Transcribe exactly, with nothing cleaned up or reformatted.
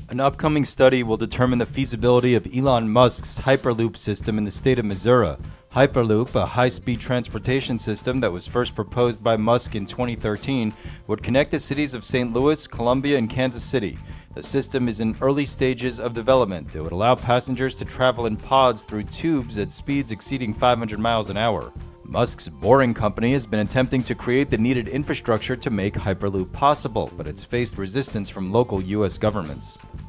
An upcoming study will determine the feasibility of Elon Musk's Hyperloop system in the state of Missouri. Hyperloop, a high-speed transportation system that was first proposed by Musk in twenty thirteen, would connect the cities of Saint Louis, Columbia, and Kansas City. The system is in early stages of development. It would allow passengers to travel in pods through tubes at speeds exceeding five hundred miles an hour. Musk's Boring Company has been attempting to create the needed infrastructure to make Hyperloop possible, but it's faced resistance from local U S governments.